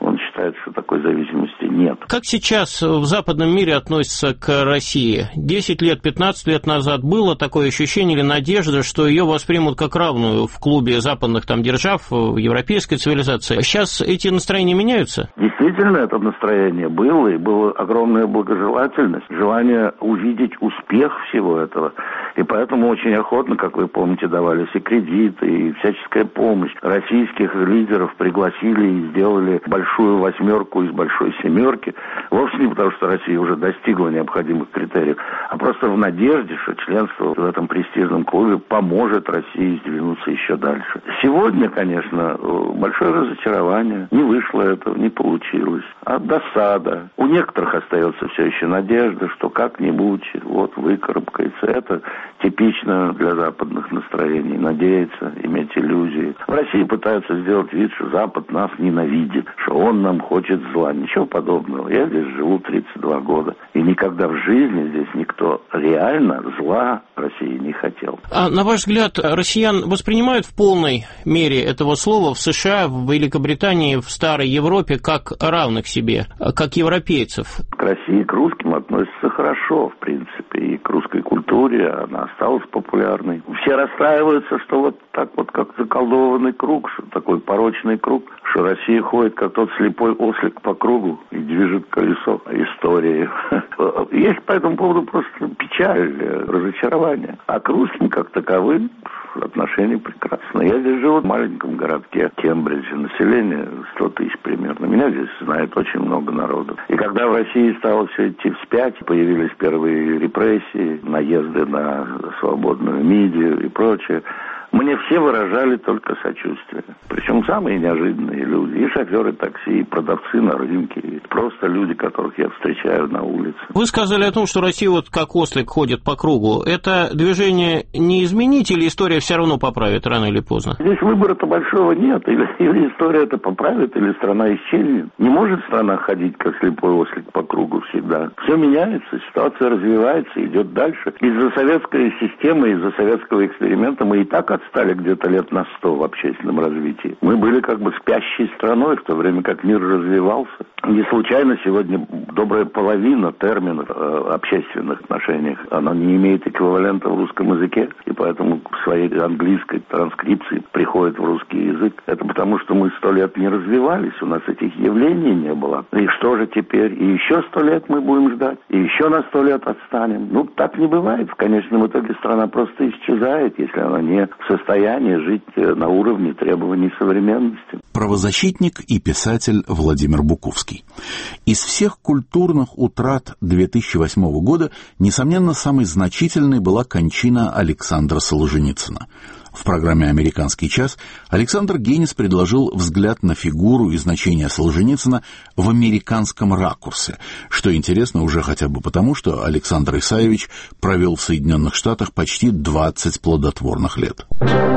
Он считает, что такой зависимости нет. Как сейчас в западном мире относятся к России? 10 лет, 15 лет назад было такое ощущение или надежда, что ее воспримут как равную в клубе западных там держав, в европейской цивилизации. Сейчас эти настроения меняются? Действительно, это настроение было, и была огромная благожелательность, желание увидеть успех всего этого. И поэтому очень охотно, как вы помните, давались и кредиты, и всяческая помощь. Российских лидеров пригласили и сделали большую восьмерку из большой семерки. Вовсе не потому, что Россия уже достигла необходимых критериев, а просто в надежде, что членство в этом престижном клубе поможет России сдвинуться еще дальше. Сегодня, конечно, большое разочарование. Не вышло этого, не получилось. А досада. У некоторых остается все еще надежда, что как-нибудь вот выкарабкается. Это типично для западных настроений. Надеяться, иметь иллюзии. В России пытаются сделать вид, что Запад нас ненавидит, что он нам хочет зла. Ничего подобного. Я здесь живу 32 года. И никогда в жизни здесь никто реально зла России не хотел. А на ваш взгляд, россиян воспринимают в полной мере этого слова в США, в Великобритании, в старой Европе как равных себе, как европейцев? К России, к русским относятся хорошо, в принципе, и к русской культуре она осталась популярной. Все расстраиваются, что вот так вот как заколдованный круг, что такой порочный круг, что Россия ходит как тот слепой ослик по кругу и движет колесо истории. Есть по этому поводу просто печаль, разочарование. А к русским как таковым отношения прекрасные. Я здесь живу в маленьком городке Кембридже, население 100 тысяч примерно. Меня здесь знает очень много народу. И когда в России стало все идти вспять, появились первые репрессии, наезды на свободную медиа и прочее, мне все выражали только сочувствие. Причем самые неожиданные люди. И шоферы такси, и продавцы на рынке, и просто люди, которых я встречаю на улице. Вы сказали о том, что Россия вот как ослик ходит по кругу. Это движение не изменить или история все равно поправит рано или поздно? Здесь выбора-то большого нет. Или история это поправит, или страна исчезнет. Не может страна ходить как слепой ослик по кругу всегда. Все меняется, ситуация развивается, идет дальше. Из-за советской системы, из-за советского эксперимента мы и так отстали где-то лет на 100 в общественном развитии. Мы были как бы спящей страной, в то время как мир развивался. Не случайно сегодня добрая половина терминов в общественных отношениях, она не имеет эквивалента в русском языке, и поэтому в своей английской транскрипции приходит в русский язык. Это потому, что мы 100 лет не развивались, у нас этих явлений не было. И что же теперь? И еще 100 лет мы будем ждать, и еще на 100 лет отстанем. Ну, так не бывает. В конечном итоге страна просто исчезает, если она не в состоянии жить на уровне требований современности. Правозащитник и писатель Владимир Буковский. Из всех культурных утрат 2008 года, несомненно, самой значительной была кончина Александра Солженицына. В программе «Американский час» Александр Генис предложил взгляд на фигуру и значение Солженицына в американском ракурсе, что интересно уже хотя бы потому, что Александр Исаевич провел в Соединенных Штатах почти 20 плодотворных лет.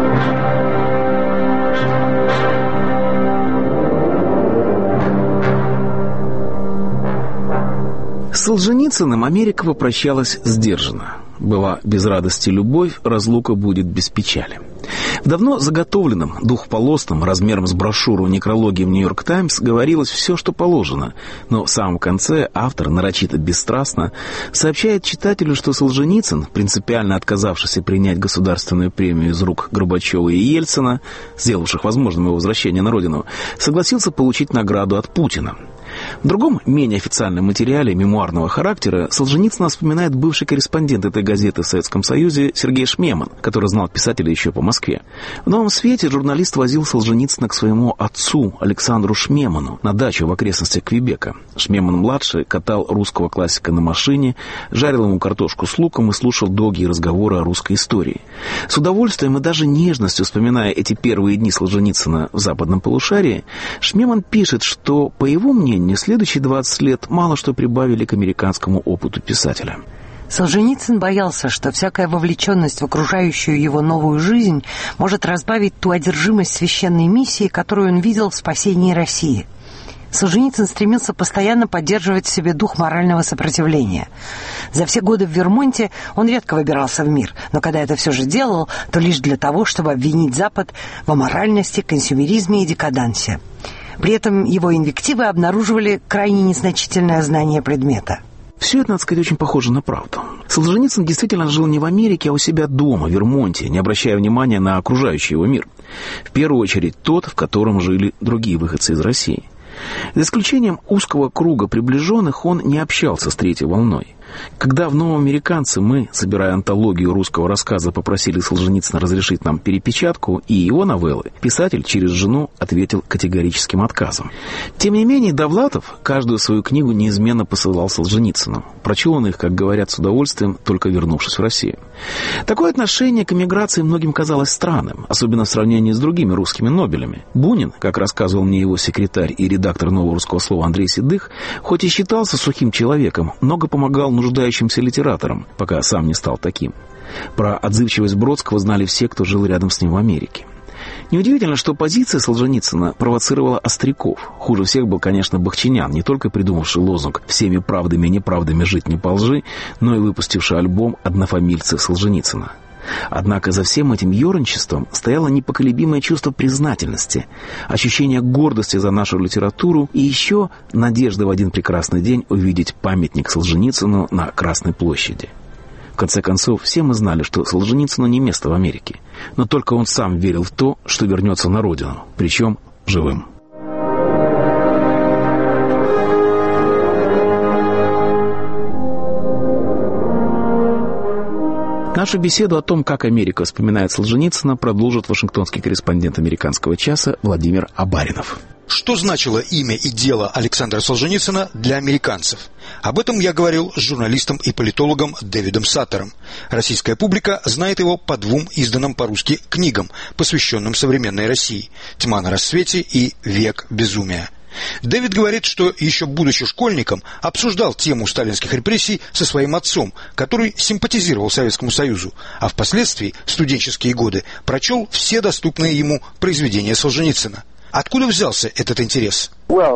С Солженицыным Америка попрощалась сдержанно. Была без радости любовь, разлука будет без печали. В давно заготовленном, двухполосном, размером с брошюру некрологии в «Нью-Йорк Таймс» говорилось все, что положено, но в самом конце автор, нарочито бесстрастно, сообщает читателю, что Солженицын, принципиально отказавшийся принять государственную премию из рук Горбачева и Ельцина, сделавших возможным его возвращение на родину, согласился получить награду от Путина. В другом, менее официальном материале мемуарного характера Солженицына вспоминает бывший корреспондент этой газеты в Советском Союзе Сергей Шмеман, который знал писателя еще по Москве. В «Новом свете» журналист возил Солженицына к своему отцу Александру Шмеману на дачу в окрестностях Квебека. Шмеман-младший катал русского классика на машине, жарил ему картошку с луком и слушал долгие разговоры о русской истории. С удовольствием и даже нежностью вспоминая эти первые дни Солженицына в западном полушарии, Шмеман пишет, что, по его мнению, следующие 20 лет мало что прибавили к американскому опыту писателя. Солженицын боялся, что всякая вовлеченность в окружающую его новую жизнь может разбавить ту одержимость священной миссии, которую он видел в спасении России. Солженицын стремился постоянно поддерживать в себе дух морального сопротивления. За все годы в Вермонте он редко выбирался в мир, но когда это все же делал, то лишь для того, чтобы обвинить Запад в аморальности, консюмеризме и декадансе. При этом его инвективы обнаруживали крайне незначительное знание предмета. Все это, надо сказать, очень похоже на правду. Солженицын действительно жил не в Америке, а у себя дома, в Вермонте, не обращая внимания на окружающий его мир. В первую очередь тот, в котором жили другие выходцы из России. За исключением узкого круга приближенных, он не общался с третьей волной. Когда в «Новом американце» мы, собирая антологию русского рассказа, попросили Солженицына разрешить нам перепечатку и его новеллы, писатель через жену ответил категорическим отказом. Тем не менее, Довлатов каждую свою книгу неизменно посылал Солженицыну. Прочел он их, как говорят, с удовольствием, только вернувшись в Россию. Такое отношение к эмиграции многим казалось странным, особенно в сравнении с другими русскими Нобелями. Бунин, как рассказывал мне его секретарь и редактор «Нового русского слова» Андрей Седых, хоть и считался сухим человеком, много помогал нуждающимся литераторам, пока сам не стал таким. Про отзывчивость Бродского знали все, кто жил рядом с ним в Америке. Неудивительно, что позиция Солженицына провоцировала остряков. Хуже всех был, конечно, Бахчинян, не только придумавший лозунг «всеми правдами и неправдами жить не по лжи», но и выпустивший альбом «Однофамильцы Солженицына». Однако за всем этим ерничеством стояло непоколебимое чувство признательности, ощущение гордости за нашу литературу и еще надежда в один прекрасный день увидеть памятник Солженицыну на Красной площади. В конце концов, все мы знали, что Солженицыну не место в Америке, но только он сам верил в то, что вернется на родину, причем живым. Нашу беседу о том, как Америка вспоминает Солженицына, продолжит вашингтонский корреспондент «Американского часа» Владимир Абаринов. Что значило имя и дело Александра Солженицына для американцев? Об этом я говорил с журналистом и политологом Дэвидом Саттером. Российская публика знает его по двум изданным по-русски книгам, посвященным современной России: «Тьма на рассвете» и «Век безумия». Дэвид говорит, что еще будучи школьником обсуждал тему сталинских репрессий со своим отцом, который симпатизировал Советскому Союзу, а впоследствии, в студенческие годы, прочел все доступные ему произведения Солженицына. Откуда взялся этот интерес?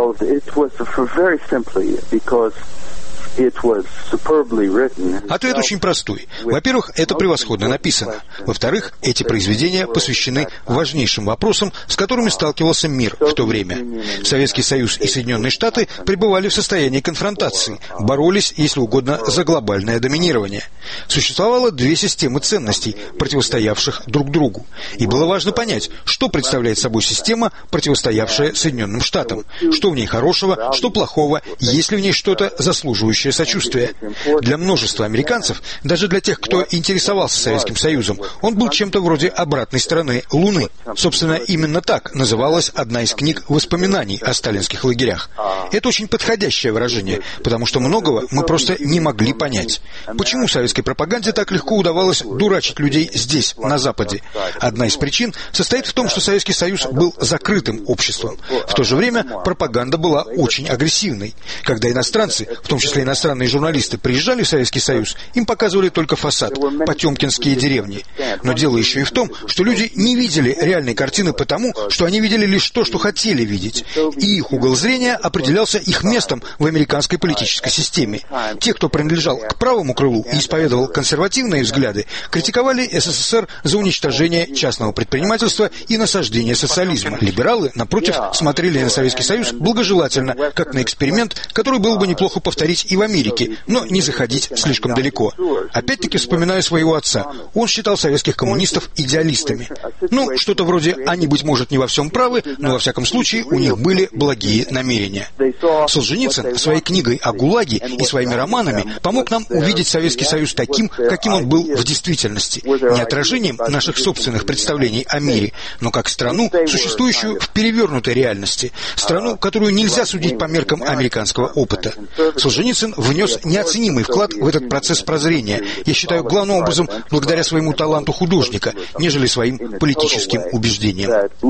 Ответ очень простой. Во-первых, это превосходно написано. Во-вторых, эти произведения посвящены важнейшим вопросам, с которыми сталкивался мир в то время. Советский Союз и Соединенные Штаты пребывали в состоянии конфронтации, боролись, если угодно, за глобальное доминирование. Существовало две системы ценностей, противостоявших друг другу. И было важно понять, что представляет собой система, противостоявшая Соединенным Штатам. Что в ней хорошего, что плохого, есть ли в ней что-то заслуживающее сочувствия. Для множества американцев, даже для тех, кто интересовался Советским Союзом, он был чем-то вроде обратной стороны Луны. Собственно, именно так называлась одна из книг воспоминаний о сталинских лагерях. Это очень подходящее выражение, потому что многого мы просто не могли понять. Почему советской пропаганде так легко удавалось дурачить людей здесь, на Западе? Одна из причин состоит в том, что Советский Союз был закрытым обществом. В то же время пропаганда была очень агрессивной. Когда иностранцы, в том числе иностранные журналисты, приезжали в Советский Союз, им показывали только фасад, потемкинские деревни. Но дело еще и в том, что люди не видели реальной картины потому, что они видели лишь то, что хотели видеть. И их угол зрения определялся их местом в американской политической системе. Те, кто принадлежал к правому крылу и исповедовал консервативные взгляды, критиковали СССР за уничтожение частного предпринимательства и насаждение социализма. Либералы, напротив, смотрели на Советский Союз благожелательно, как на эксперимент, который было бы неплохо повторить и в Америке, но не заходить слишком далеко. Опять-таки вспоминаю своего отца. Он считал советских коммунистов идеалистами. Ну, что-то вроде «они, быть может, не во всем правы, но во всяком случае у них были благие намерения». Солженицын своей книгой о ГУЛАГе и своими романами помог нам увидеть Советский Союз таким, каким он был в действительности. Не отражением наших собственных представлений о мире, но как страну, существующую в перевернутой реальности. Страну, которую нельзя судить по меркам американского опыта. Солженицын внес неоценимый вклад в этот процесс прозрения, я считаю, главным образом благодаря своему таланту художника, нежели своим политическим убеждениям.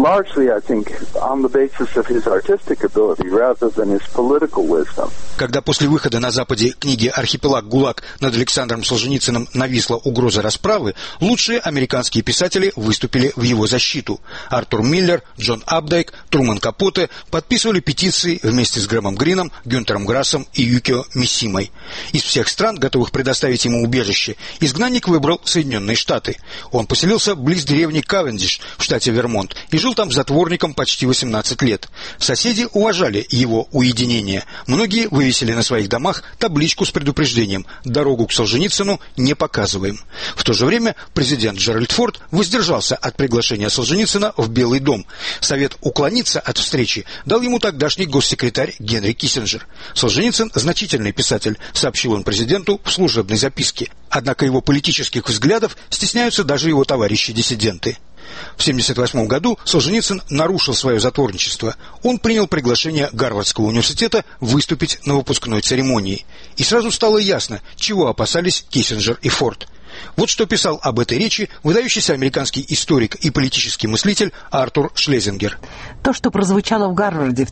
Когда после выхода на Западе книги «Архипелаг ГУЛАГ» над Александром Солженицыным нависла угроза расправы, лучшие американские писатели выступили в его защиту. Артур Миллер, Джон Апдайк, Труман Капоте подписывали петиции вместе с Грэмом Грином, Гюнтером Грассом и Юкио Мисиной. невыносимой. Из всех стран, готовых предоставить ему убежище, изгнанник выбрал Соединенные Штаты. Он поселился близ деревни Кавендиш в штате Вермонт и жил там затворником почти 18 лет. Соседи уважали его уединение. Многие вывесили на своих домах табличку с предупреждением: «Дорогу к Солженицыну не показываем». В то же время президент Джеральд Форд воздержался от приглашения Солженицына в Белый дом. Совет уклониться от встречи дал ему тогдашний госсекретарь Генри Киссинджер. «Солженицын – значительный писатель», сообщил он президенту в служебной записке. Однако его политических взглядов стесняются даже его товарищи-диссиденты. В 1978 году Солженицын нарушил свое затворничество. Он принял приглашение Гарвардского университета выступить на выпускной церемонии. И сразу стало ясно, чего опасались Киссинджер и Форд. Вот что писал об этой речи выдающийся американский историк и политический мыслитель Артур Шлезингер. То, что прозвучало в Гарварде в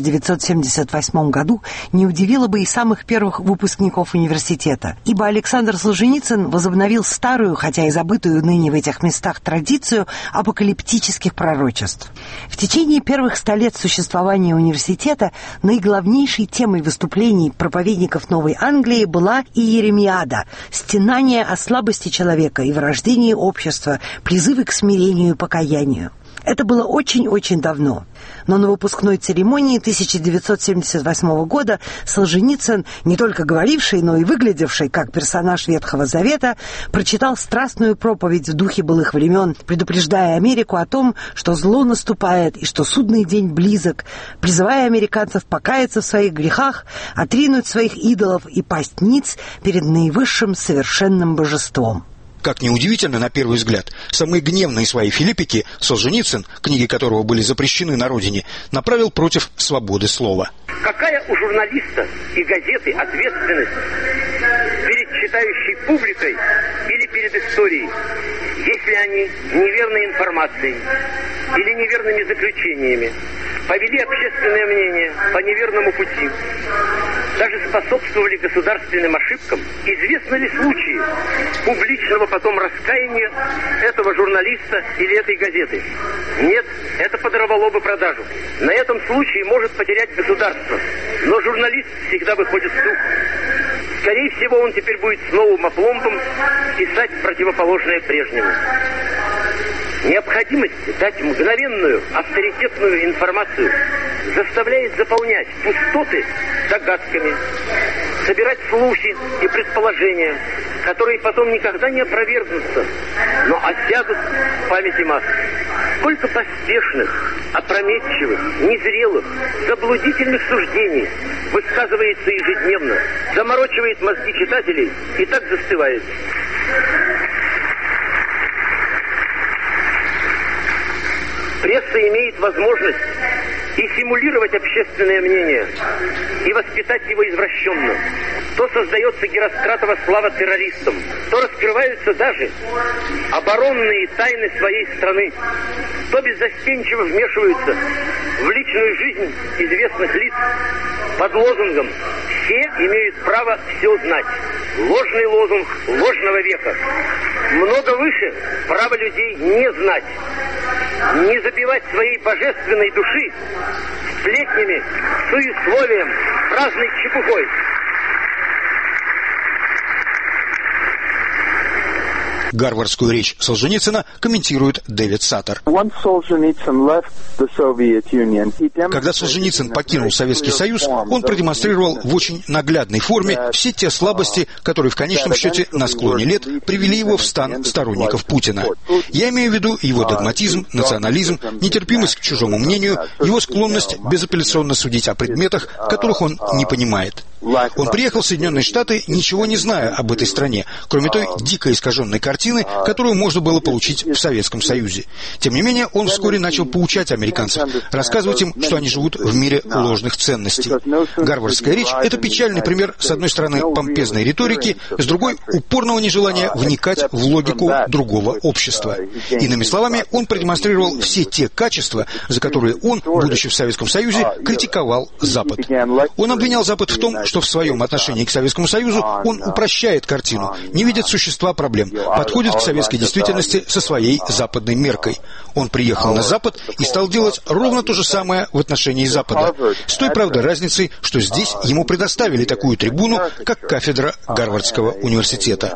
1978 году, не удивило бы и самых первых выпускников университета, ибо Александр Солженицын возобновил старую, хотя и забытую ныне в этих местах традицию апокалиптических пророчеств. В течение первых 100 лет существования университета наиглавнейшей темой выступлений проповедников Новой Англии была Иеремиада, стенание о слабости человека и вырождении общества, призывы к смирению и покаянию. Это было очень-очень давно. Но на выпускной церемонии 1978 года Солженицын, не только говоривший, но и выглядевший как персонаж Ветхого Завета, прочитал страстную проповедь в духе былых времен, предупреждая Америку о том, что зло наступает и что судный день близок, призывая американцев покаяться в своих грехах, отринуть своих идолов и пасть ниц перед наивысшим совершенным божеством. Как ни удивительно, на первый взгляд, самые гневные свои филиппики Солженицын, книги которого были запрещены на родине, направил против свободы слова. Какая у журналиста и газеты ответственность перед читающей публикой или перед историей, если они неверной информацией или неверными заключениями повели общественное мнение по неверному пути, даже способствовали государственным ошибкам? Известны ли случаи публичного потом раскаяния этого журналиста или этой газеты? Нет, это подорвало бы продажу. На этом случае может потерять государство, но журналист всегда выходит в дух. Скорее всего, он теперь будет с новым опломбом писать противоположное прежнему. Необходимость дать мгновенную, авторитетную информацию заставляет заполнять пустоты догадками, собирать слухи и предположения, которые потом никогда не опровергнутся, но осядут в памяти масс. Сколько поспешных, опрометчивых, незрелых, заблудительных суждений высказывается ежедневно, заморочивает мозги читателей и так застывает. Пресса имеет возможность и симулировать общественное мнение, и воспитать его извращенно. То создается Геростратова слава террористам, то раскрываются даже оборонные тайны своей страны, то беззастенчиво вмешиваются в личную жизнь известных лиц под лозунгом «Все имеют право все знать». Ложный лозунг ложного века. Много выше право людей не знать, не забивать своей божественной души сплетнями, суесловием, праздной чепухой. Гарвардскую речь Солженицына комментирует Дэвид Саттер. Когда Солженицын покинул Советский Союз, он продемонстрировал в очень наглядной форме все те слабости, которые в конечном счете на склоне лет привели его в стан сторонников Путина. Я имею в виду его догматизм, национализм, нетерпимость к чужому мнению, его склонность безапелляционно судить о предметах, которых он не понимает. Он приехал в Соединенные Штаты, ничего не зная об этой стране, кроме той дико искаженной картины, которую можно было получить в Советском Союзе. Тем не менее, он вскоре начал поучать американцев, рассказывать им, что они живут в мире ложных ценностей. Гарвардская речь – это печальный пример, с одной стороны, помпезной риторики, с другой – упорного нежелания вникать в логику другого общества. Иными словами, он продемонстрировал все те качества, за которые он, будучи в Советском Союзе, критиковал Запад. Он обвинял Запад в том, что в своем отношении к Советскому Союзу он упрощает картину, не видит существа проблем, подходит к советской действительности со своей западной меркой. Он приехал на Запад и стал делать ровно то же самое в отношении Запада. С той, правда, разницей, что здесь ему предоставили такую трибуну, как кафедра Гарвардского университета.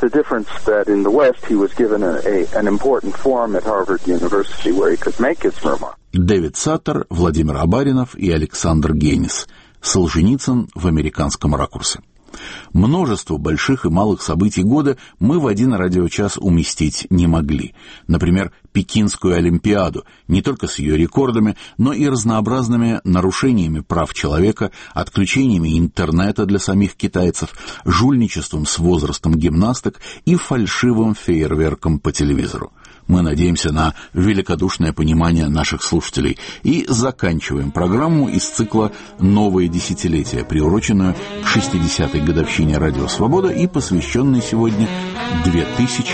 Дэвид Саттер, Владимир Абаринов и Александр Генис. Солженицын в американском ракурсе. Множество больших и малых событий года мы в один радиочас уместить не могли. Например, Пекинскую Олимпиаду, не только с ее рекордами, но и разнообразными нарушениями прав человека, отключениями интернета для самих китайцев, жульничеством с возрастом гимнасток и фальшивым фейерверком по телевизору. Мы надеемся на великодушное понимание наших слушателей и заканчиваем программу из цикла «Новое десятилетие», приуроченную к 60-й годовщине «Радио Свобода» и посвященной сегодня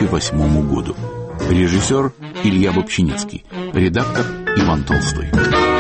2008 году. Режиссер Илья Бобчинецкий, редактор Иван Толстой.